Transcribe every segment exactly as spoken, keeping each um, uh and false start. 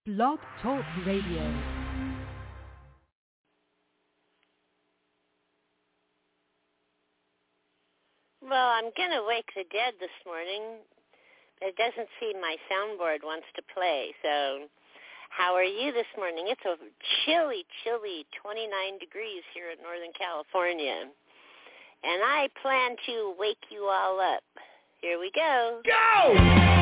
Blog Talk Radio. Well, I'm going to wake the dead this morning. It doesn't seem my soundboard wants to play. So how are you this morning? It's a chilly, chilly twenty-nine degrees here in Northern California. And I plan to wake you all up. Here we go. Go!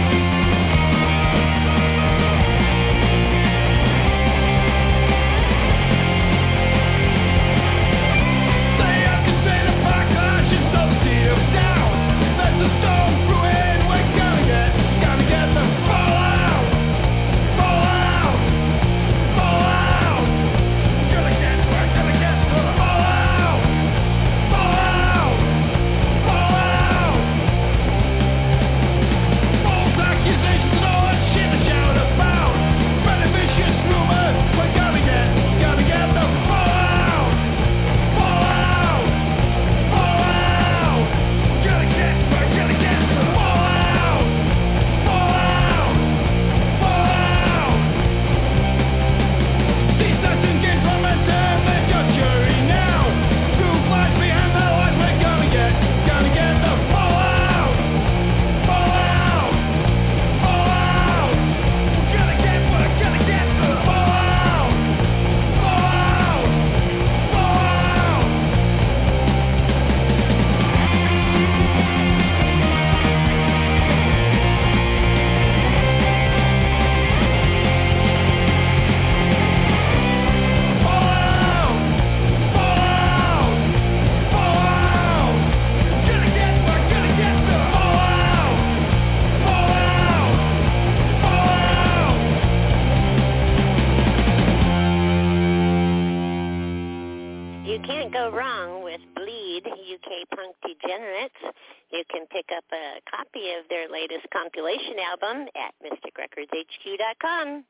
Compilation album at mystic records h q dot com.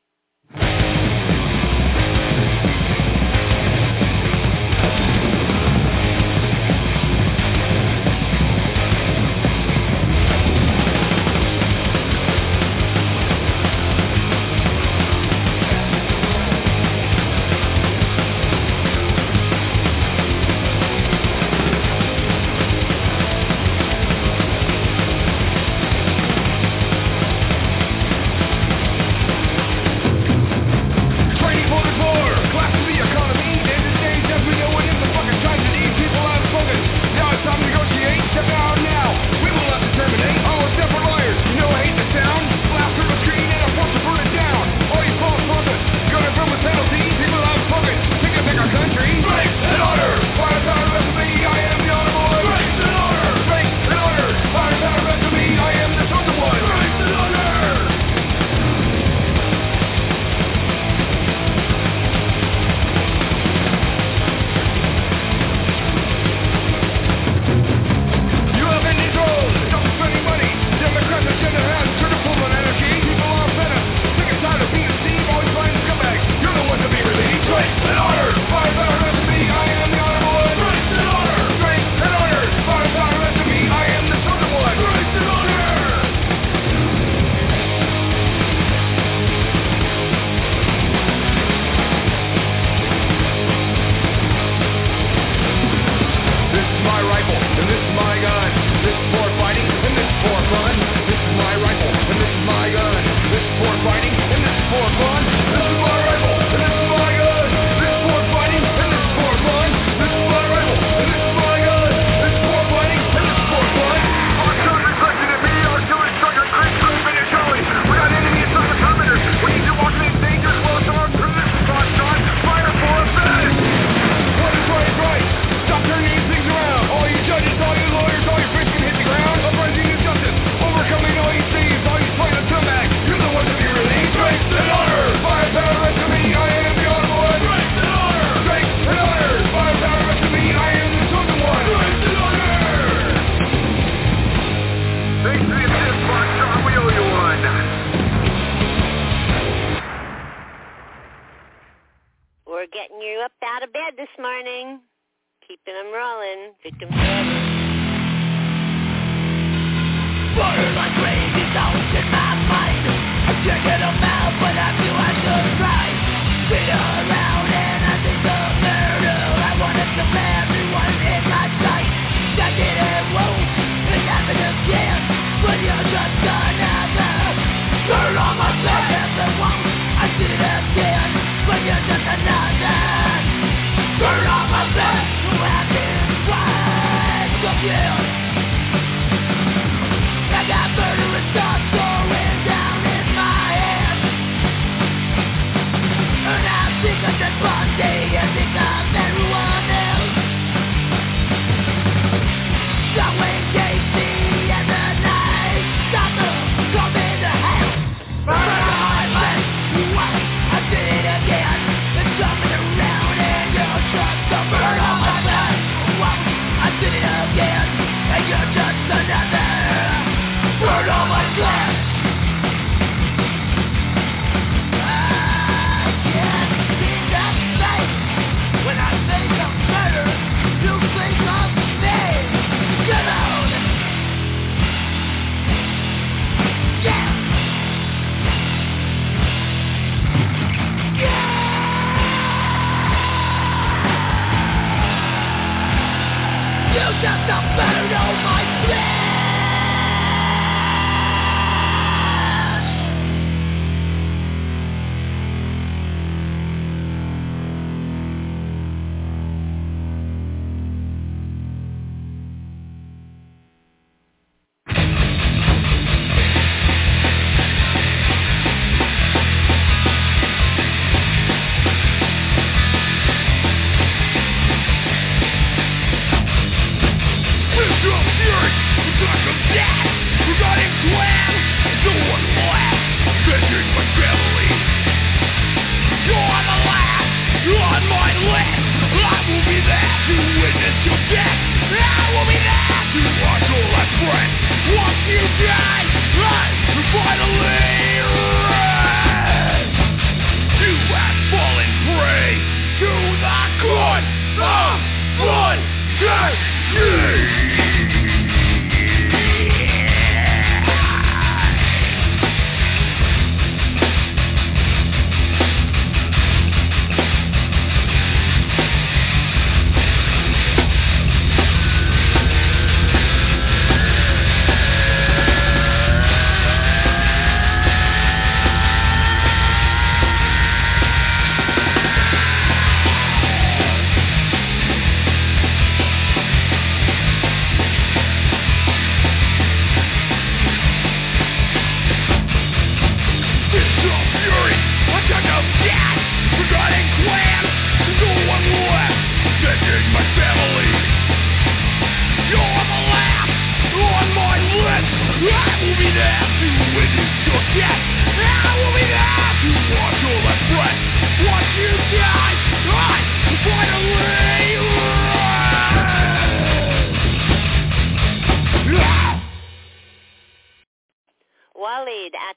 Border my grave is always in my mind. I'm checking them out, but I feel I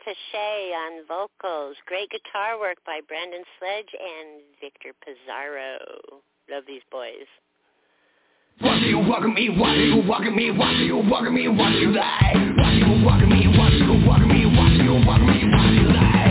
Pache on vocals. Great guitar work by Brandon Sledge and Victor Pizarro. Love these boys. Why do you walk at me? Why do you walk at me? Why do you walk at me? Why do you lie? Why do you walk at me? Why do you walk at me? Why do you walk at me? Why do you lie?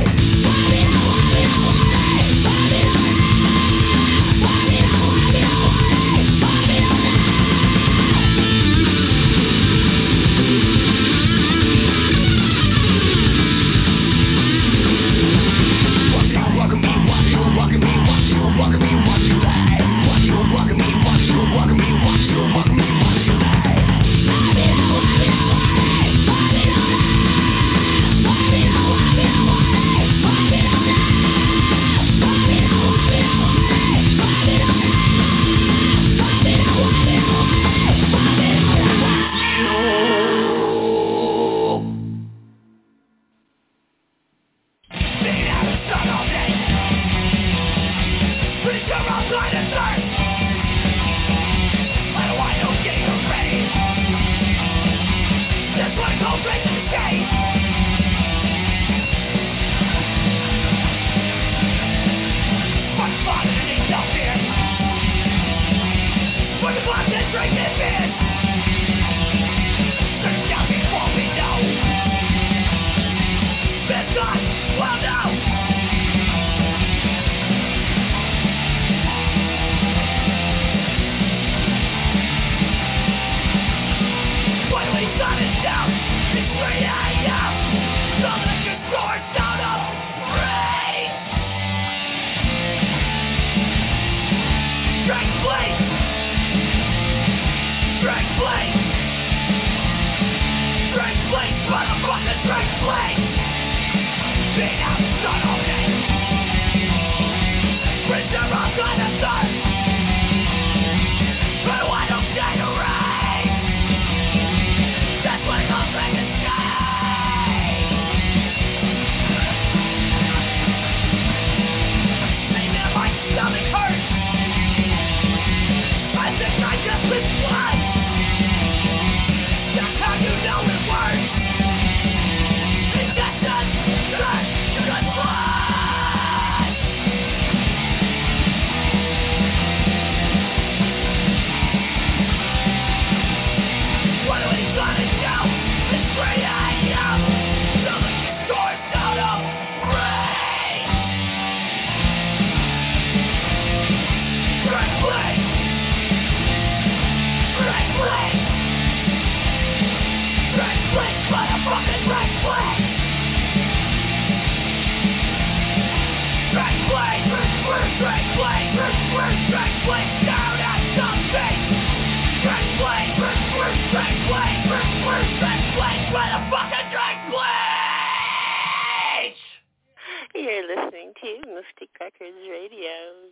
You're listening to Mystic Records Radio.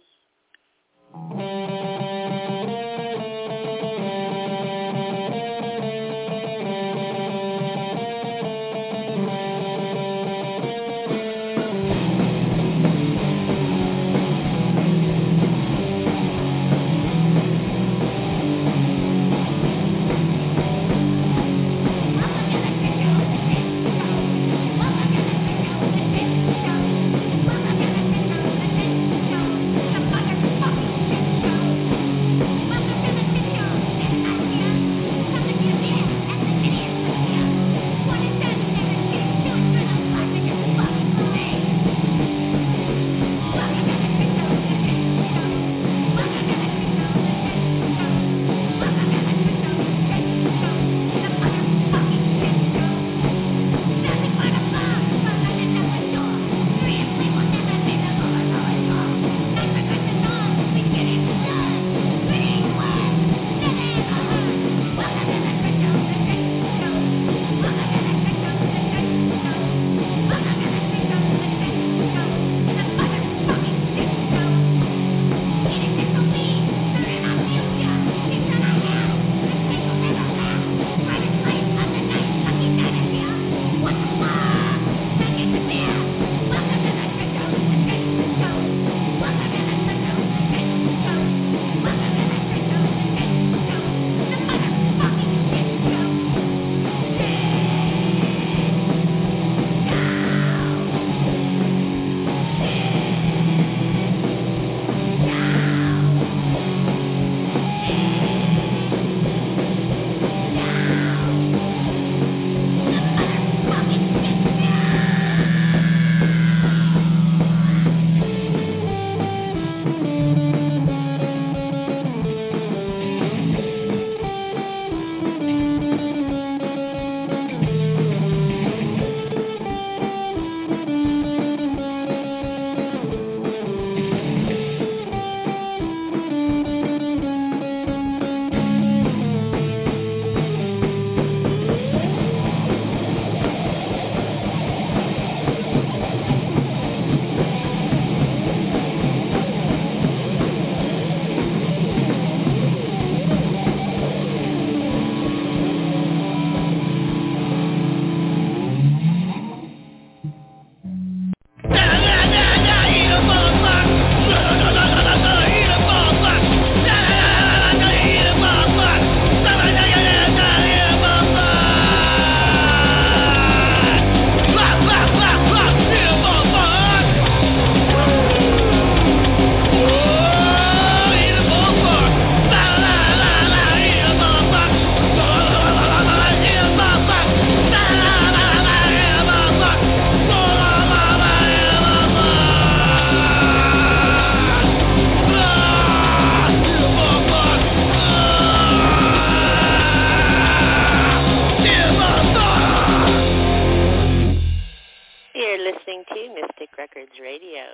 Thank you. Nerds Radio.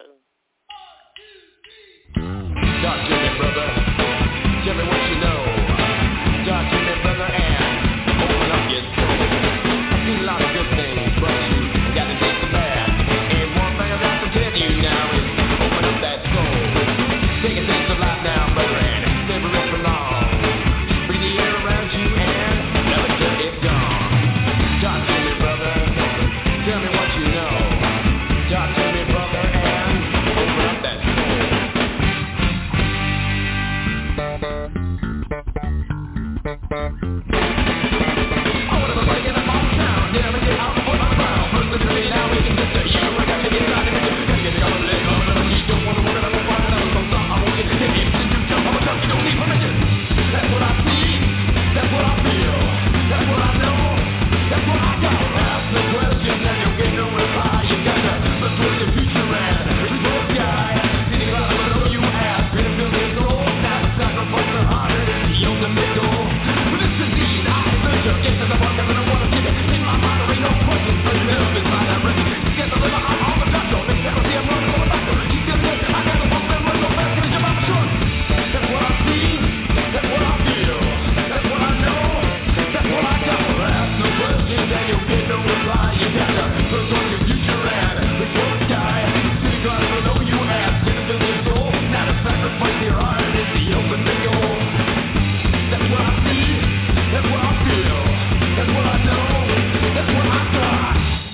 Talk to me, brother. Tell me what you know. Talk to me, brother, and open up your soul. I've seen a lot of good things, but you got to take the bad. And one thing I've got to tell you now is open up that soul. Take a taste of life now, brother, and never it for long. Breathe the air around you and never till it's gone. Talk to me, brother. Tell me what you know. Talk to me, brother, and open up that soul. I wanna go breaking up all town. Never get out before my crown. First listen to me now, we can get to you. I got to get out of here. Gotta get it going, let go. You don't wanna work it up, I'm gonna go stop. I won't get it. If you jump, I'm a jump, you don't need permission. That's what I see. That's what I feel. That's what I know. That's what I got. Ask the question and you'll get no reply. You got to look towards the future and reach for the sky. Sitting right below you ask. Gonna feel this soul. Now sacrifice the heart and it's the ultimate goal. But it's indeed I venture. Get to the point that I wanna get it. In my mind there ain't no question. First love is my direction. Get the liver out on the doctor. Make that see I'm running for the doctor. You get it. I got the pump and run so fast. Get it, jump out the short. That's what I see. That's what I feel. That's what I know. That's what I got. Ask no questions and you'll get no reply. You got to look towards your future and reach for the sky. Sitting right below you ask. Get it to the soul. Now to sacrifice your heart is the ultimate goal. That's what I see. That's what I feel. That's what I know. That's what I got.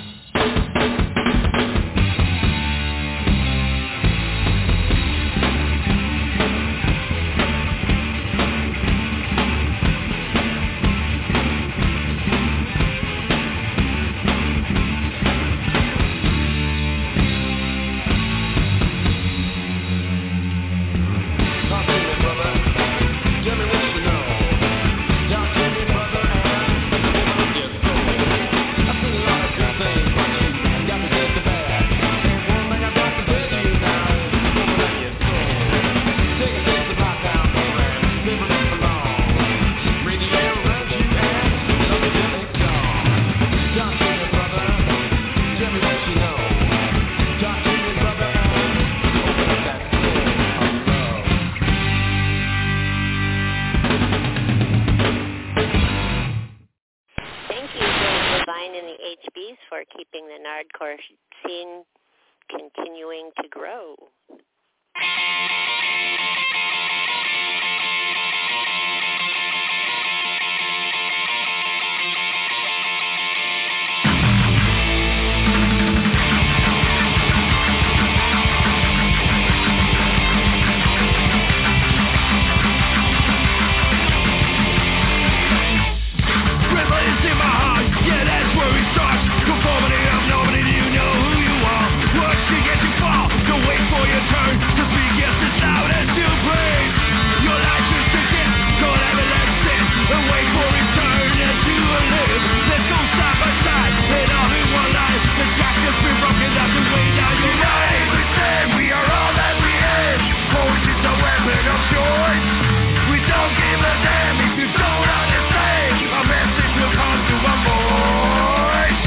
Talk to me, brother. Tell me what you know. Talk to me, brother, and open up your soul. I've seen a lot of good things, but you got to get the bad. And one thing I've got to tell you now is open up your soul. Take a taste of life down, brother, and never it for long. Breathe the air around you and love it till it's gone. Talk to me, brother. Tell me what you know. Talk to me, brother, and open up that soul of love. Thank you, James Levine and the H Bs, for keeping the nerdcore scene continuing to grow. Rebellious in my heart, yeah, that's where it starts. Conformity of nobody, do you know who you are? Words to get you fall, don't wait for your turn to speak yes as loud as you breathe. Your life is to get, don't ever let it sit and wait for its turn as you live. Let's go side by side, and all in one life. The track has been broken, that's the way down your life. We say we are all that we have. Voice is a weapon of choice. We don't give a damn if you don't understand. A message will come to a voice.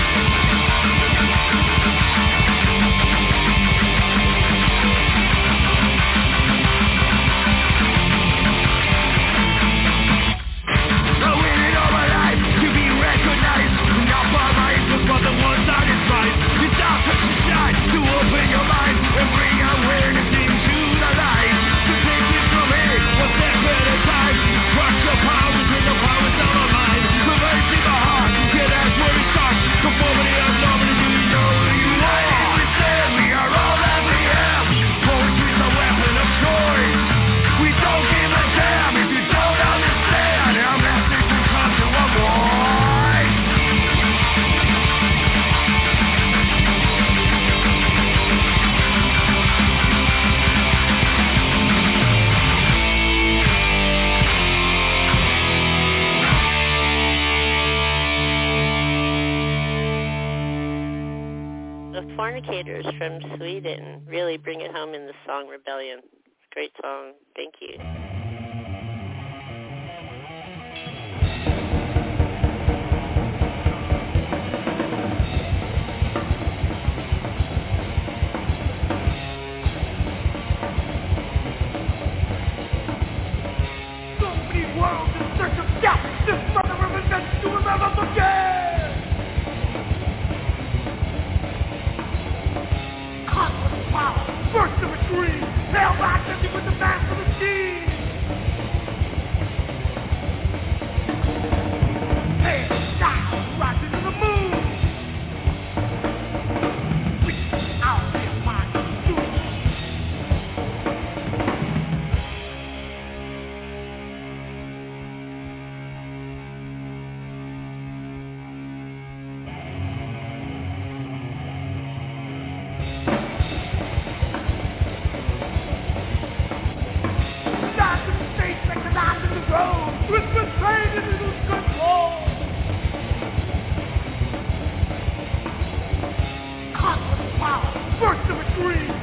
I waited all my life to be recognized. Not by my interest, but the one side is right. It's our turn to shine, to open your mind and bring awareness into the light. To take it from here, one step at a time. Crush the powers with the powers of our mind. Reverse in the heart, yeah, that's where it starts. Conformity of nobody, do you know who you are? We said we are all that we have. Voice is a weapon of choice. We don't give a damn if you don't understand. Our message will come to a voice. The Fornicators from Sweden really bring it home in the song Rebellion. Great song. Thank you.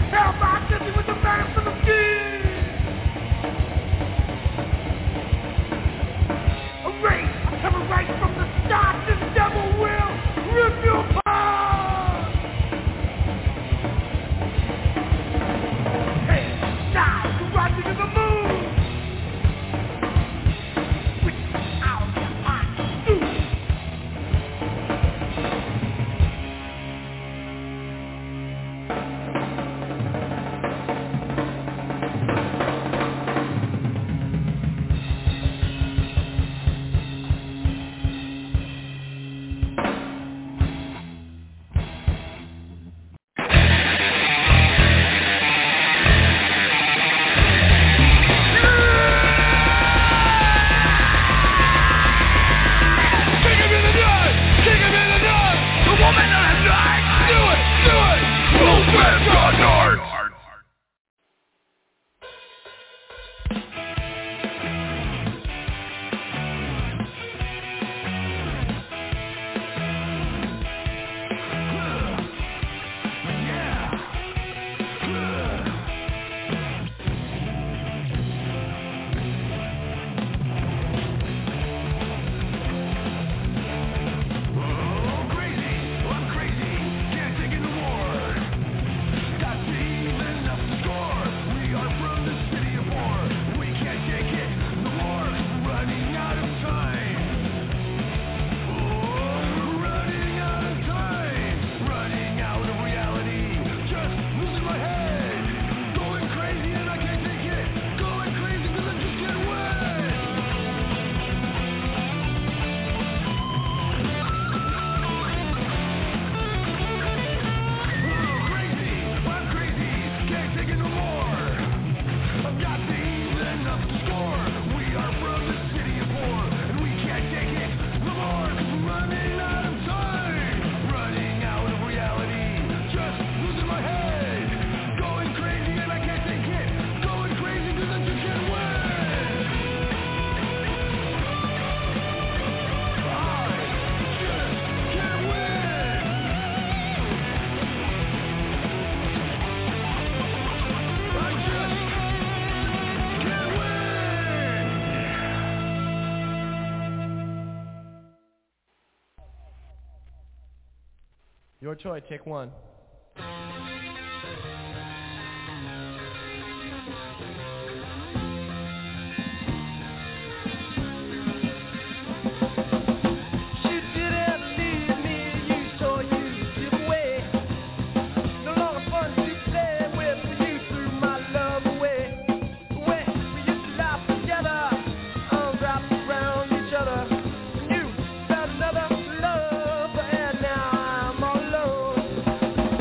Your choice, take one. Another love, and now I'm all alone.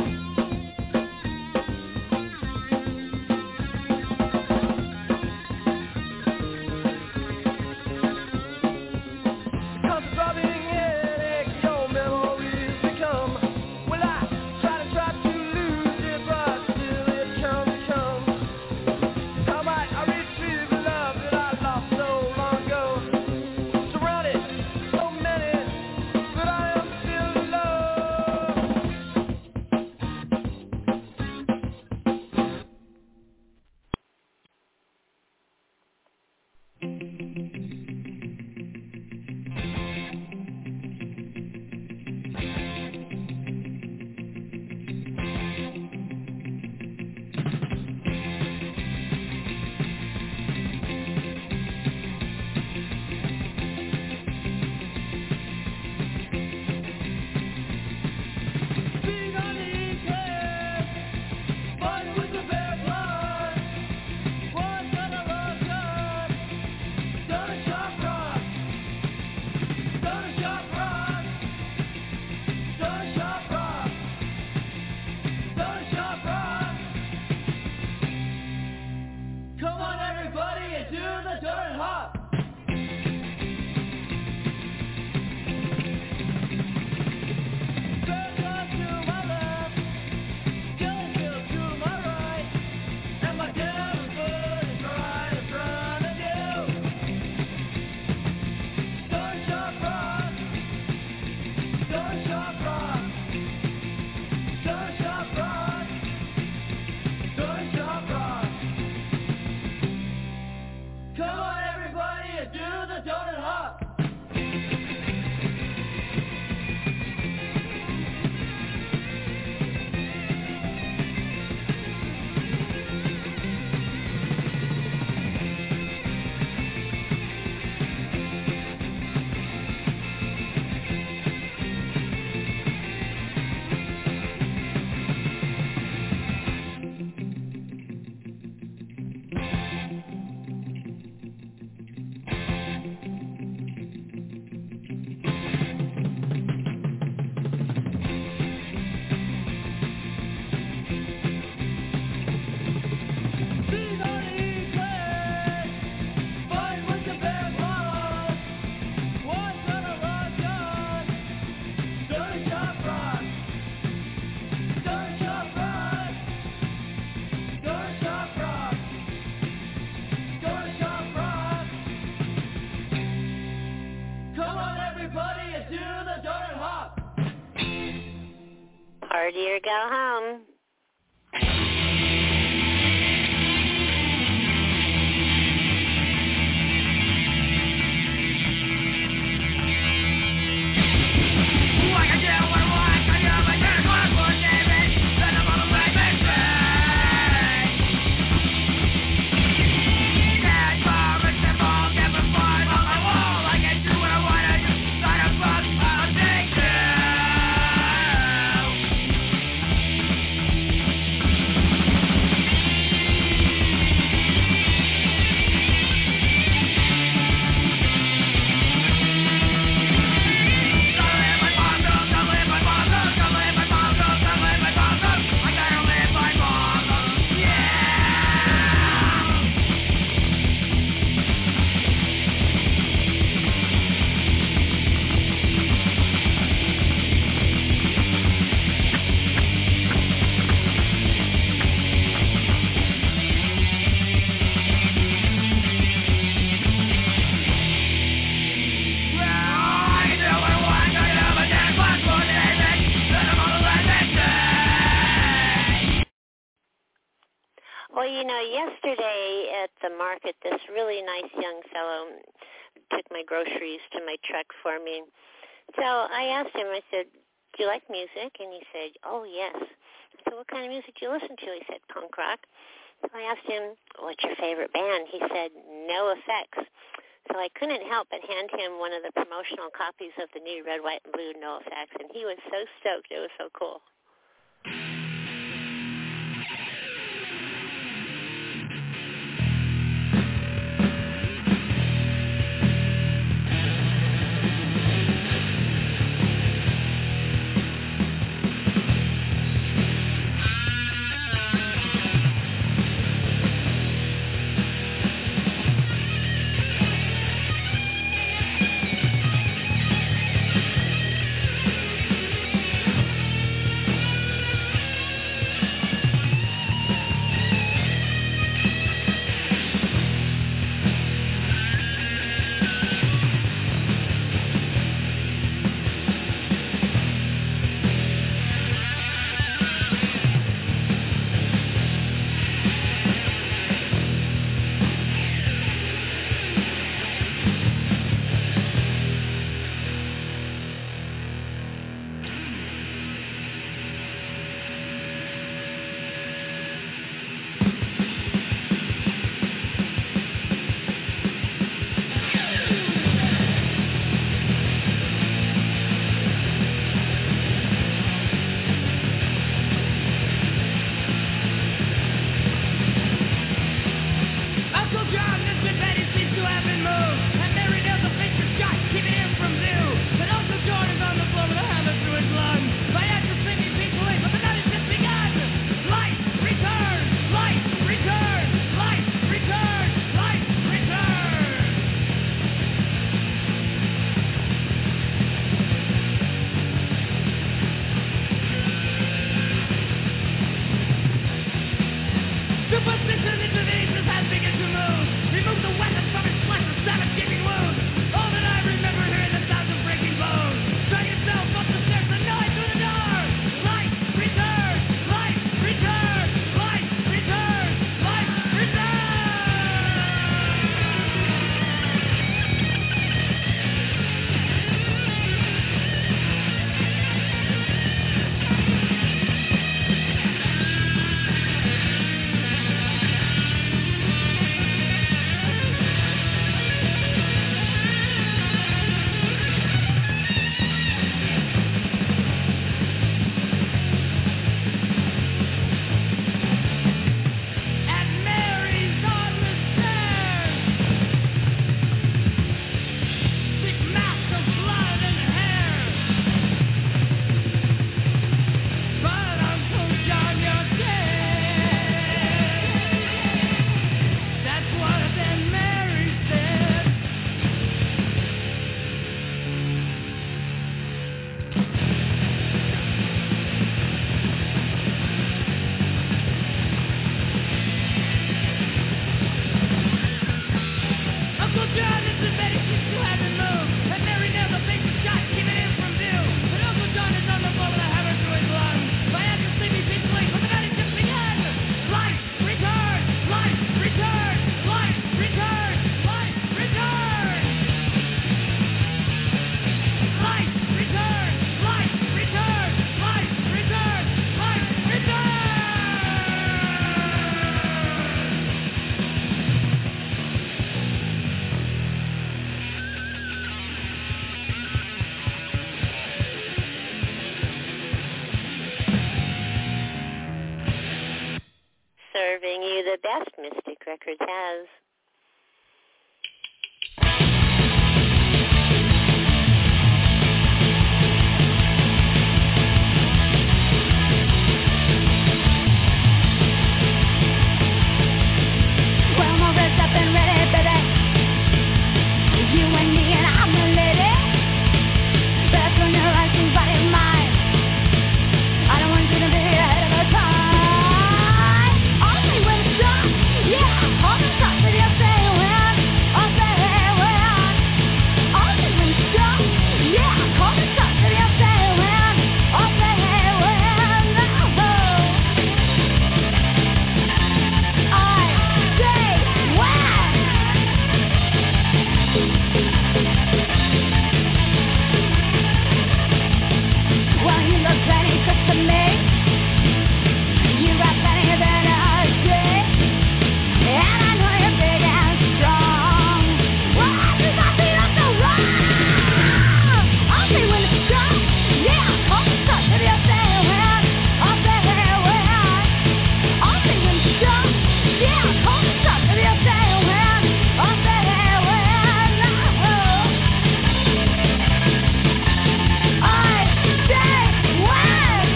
go home. Well, you know, yesterday at the market, this really nice young fellow took my groceries to my truck for me. So I asked him, I said, do you like music? And he said, oh, yes. I said, what kind of music do you listen to? He said, punk rock. So I asked him, what's your favorite band? He said, NoFX. So I couldn't help but hand him one of the promotional copies of the new Red, White, and Blue NoFX, and he was so stoked. It was so cool. the best Mystic Records has. Well, my wrist up and ready, baby. You and me and I'm the lady. Back on your right, somebody's mine. I don't want you to be ahead of the time. Only when it's done, yeah. Hold the top with your say when, I'll say hey when. Only when it's done, yeah. Hold the top with your say when, I'll say hey when. Oh. I say when. Well, you look plenty good to me. You got plenty of energy, and I know you're big and strong. Well, I just got beat up so wrong. I'll say when it's done, yeah. Hold the touch if you say when. I'll say hey when. I'll say when it's done, yeah. Hold the touch if you say when. I'll say hey when. Oh. I say when.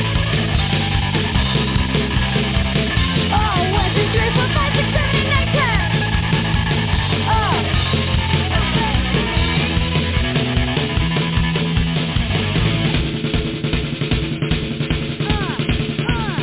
Oh, one, two, three, four, five, six, seven, eight, nine, ten. Oh. Uh, uh,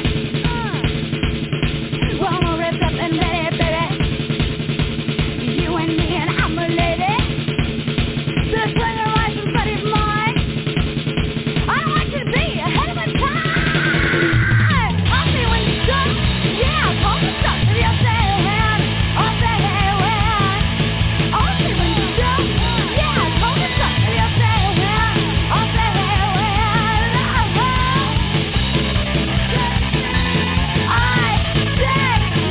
uh. Well, I'm ripped up and ready, baby. You and me and I'm a lady. So swing your right, somebody's mine. I don't want you to be ahead of my time. I'll see when it's done. Yeah, call the shots if you say when. I'll say hey when. I'll see when it's done. Yeah, call the shots if you say when. I'll say hey when. Oh. I say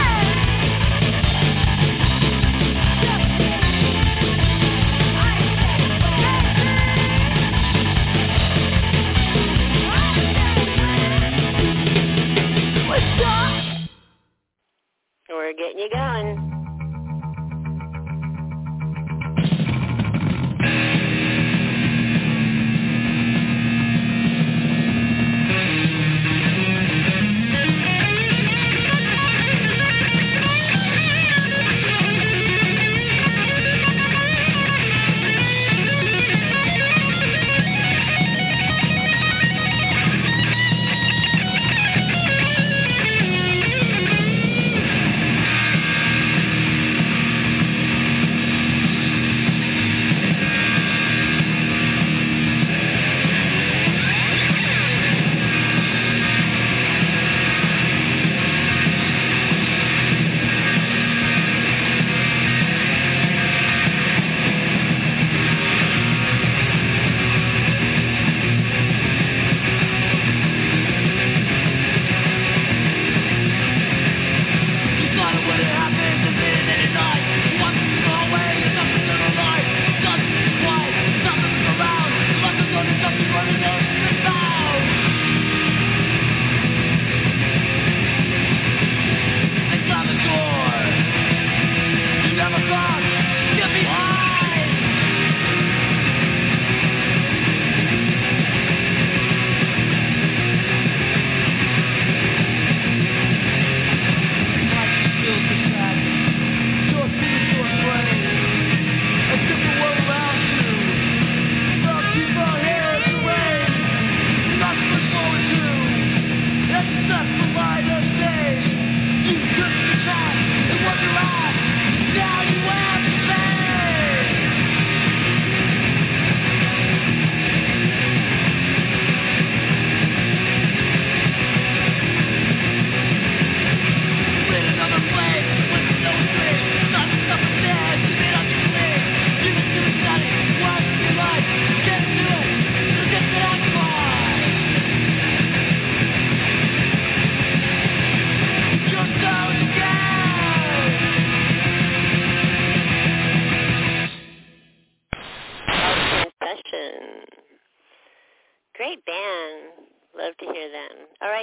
when. What's up? We're getting you going. When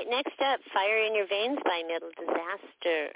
next up, Fire in Your Veins by Middle Disaster.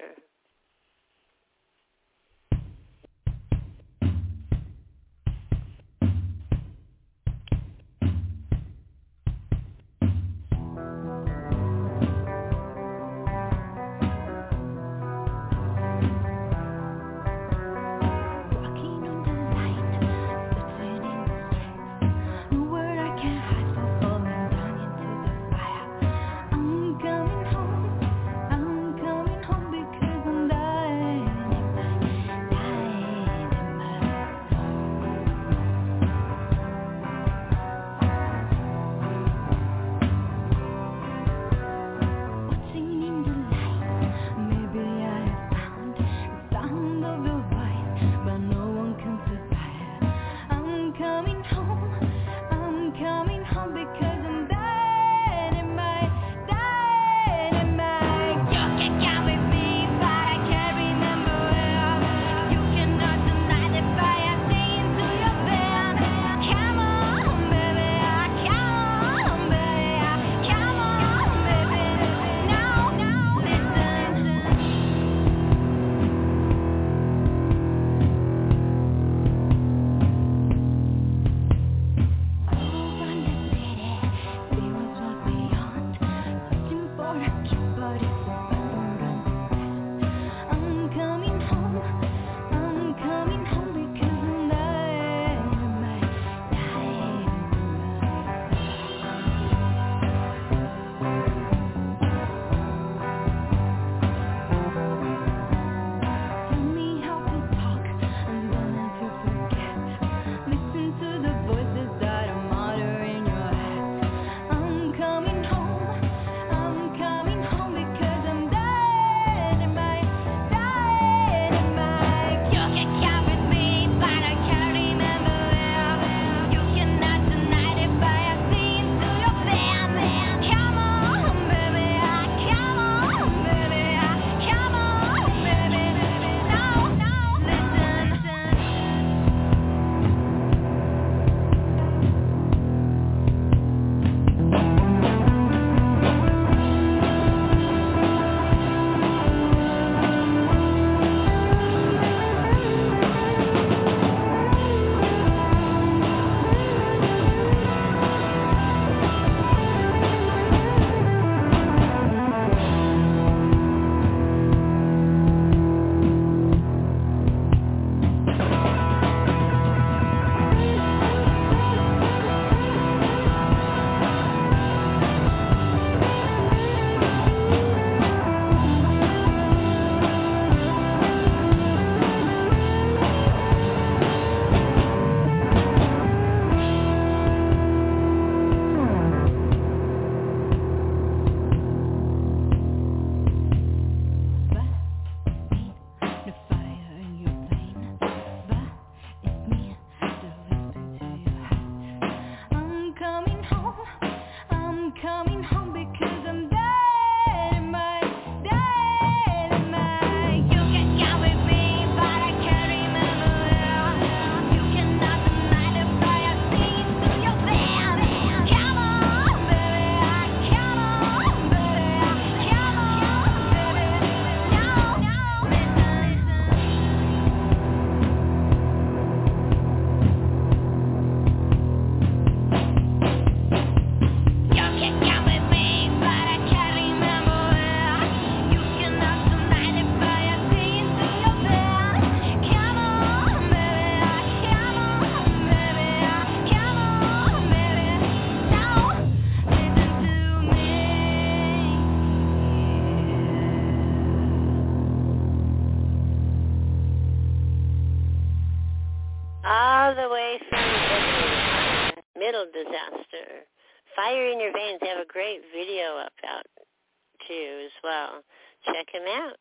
All the way from Italy, Middle Disaster. Fire in Your Veins. They have a great video up out too as well. Check him out.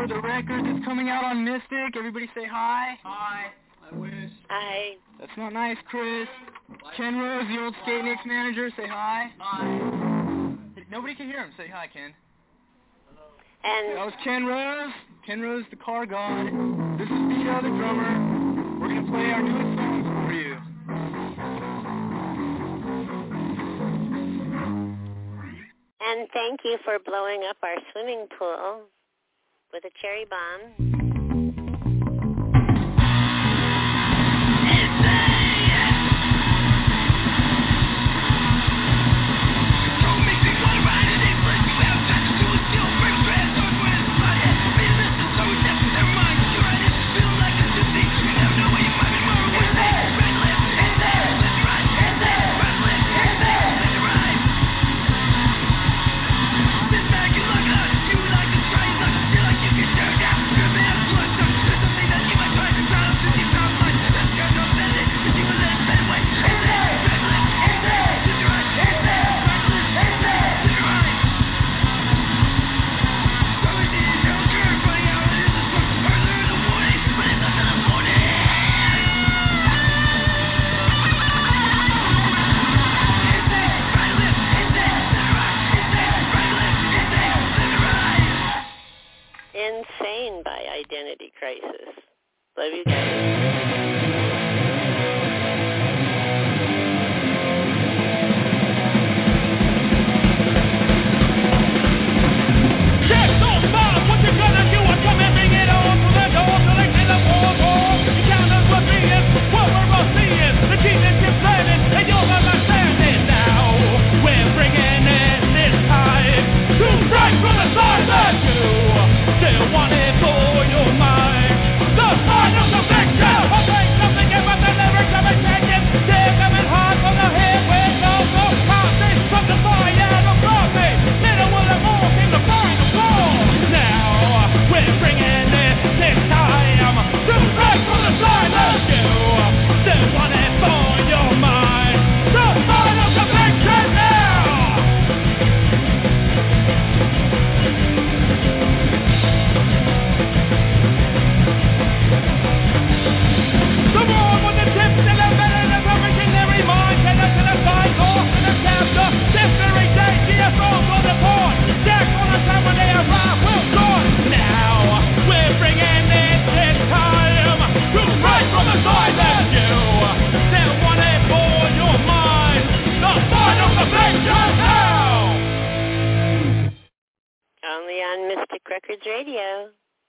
for the record that's coming out on Mystic. Everybody say hi. Hi. I wish. Hi. That's not nice, Chris. Ken Rose, the old Skate Nicks manager, say hi. Hi. Nobody can hear him. Say hi, Ken. And that was Ken Rose. Ken Rose, the car god. This is Vito, the drummer. We're going to play our newest songs for you. And thank you for blowing up our swimming pool with a cherry bomb. Insane by Identity Crisis. Love you guys. Only on Mystic Records Radio.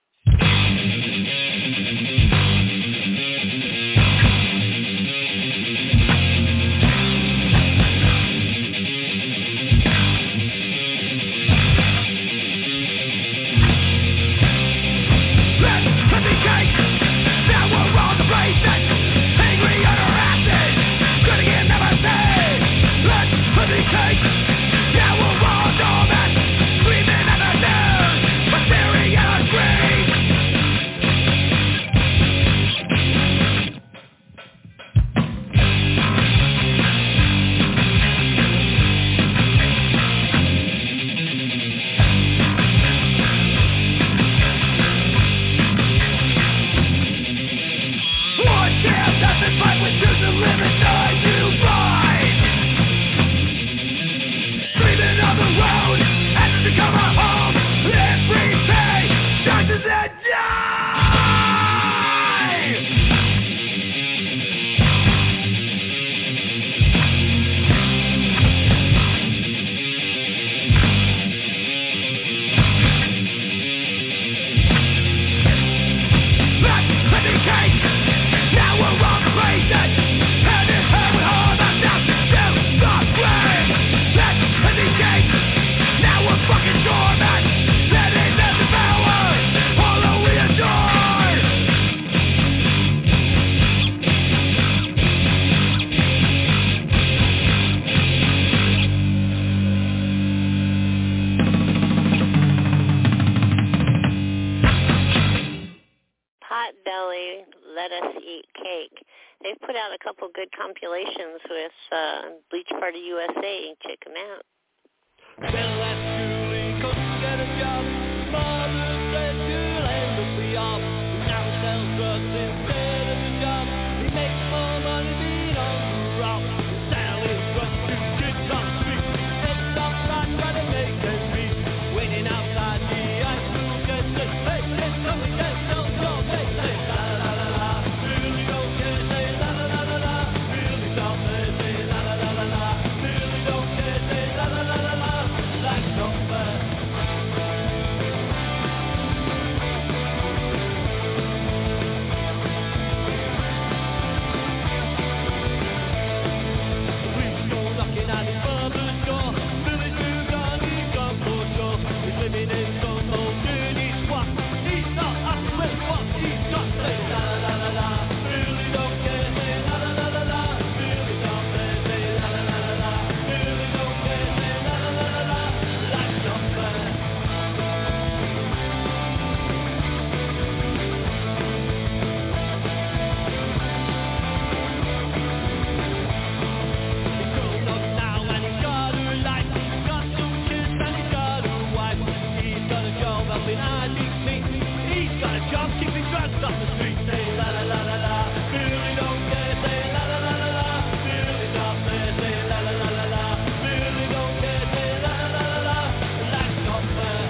Potbelly, Let Us Eat Cake. They've put out a couple good compilations with uh, Bleach Party U S A. Check them out. Well, that's truly, 'cause you get a job. Mother said to up in I D C. He's got a job keeping drugs off the street. Say la la la la la, Billy don't care. Say la la la la la, Billy not fair. Say la la la la la, Billy don't care. Say la la la la la, that's not fair.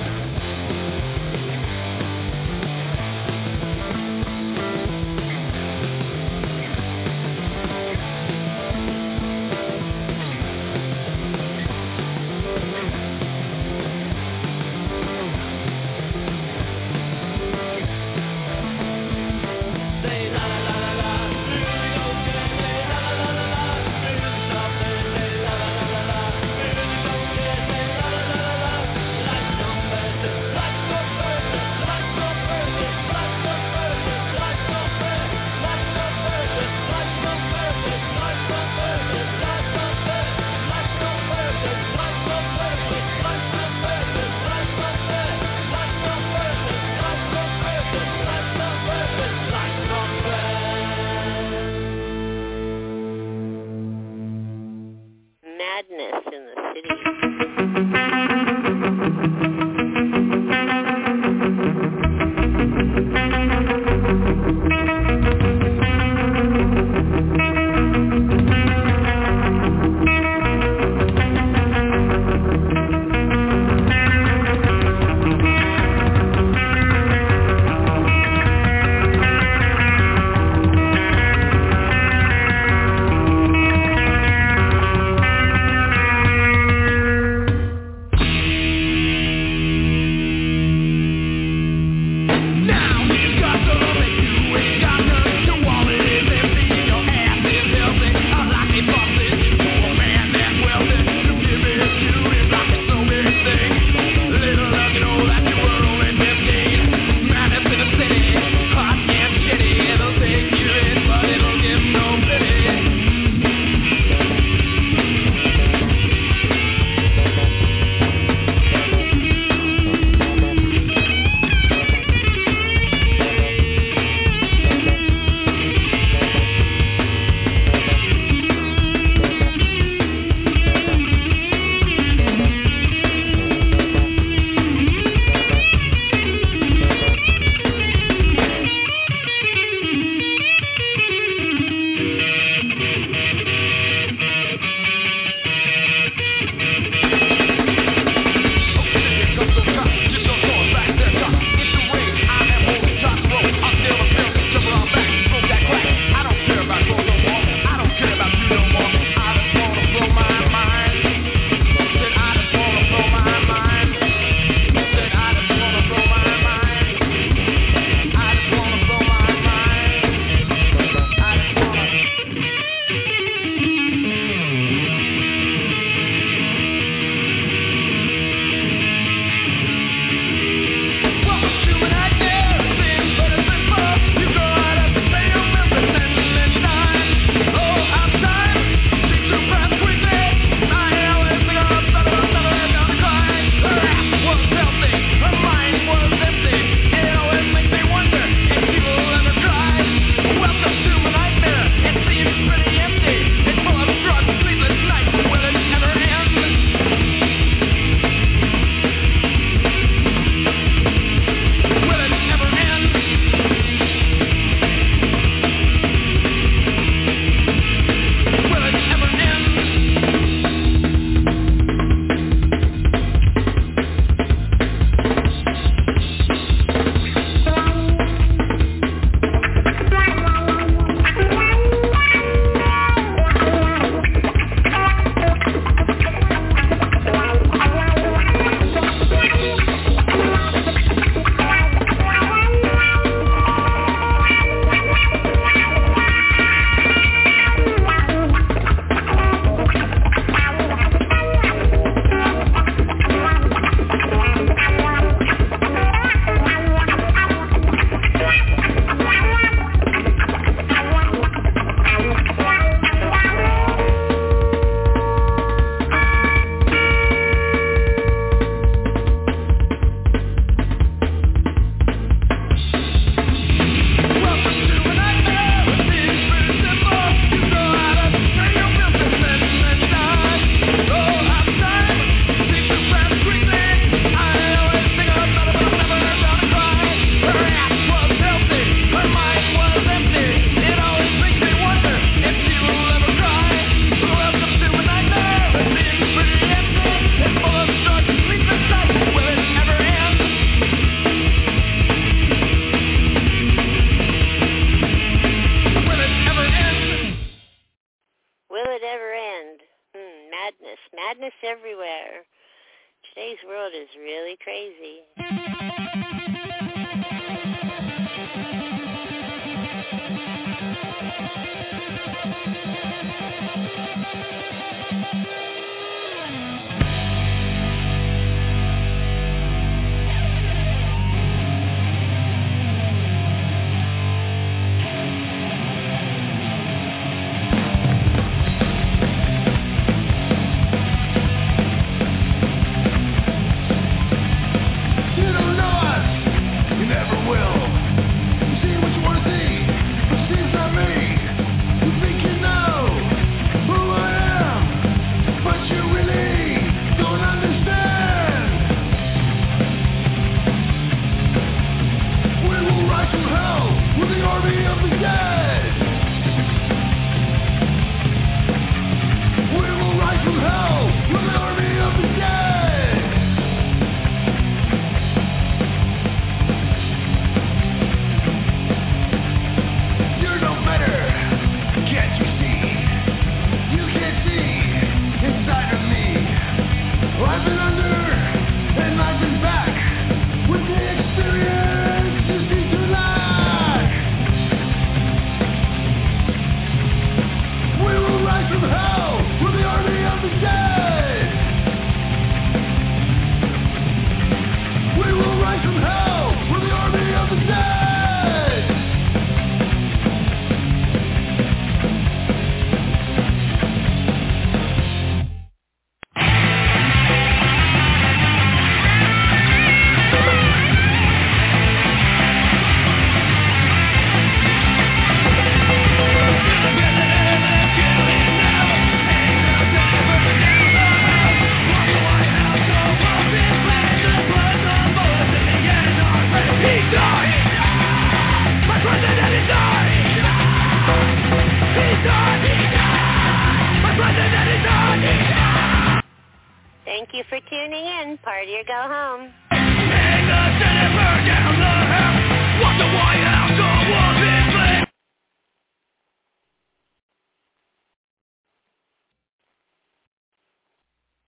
Today's world is really crazy. Thank you for tuning in. Party or go home.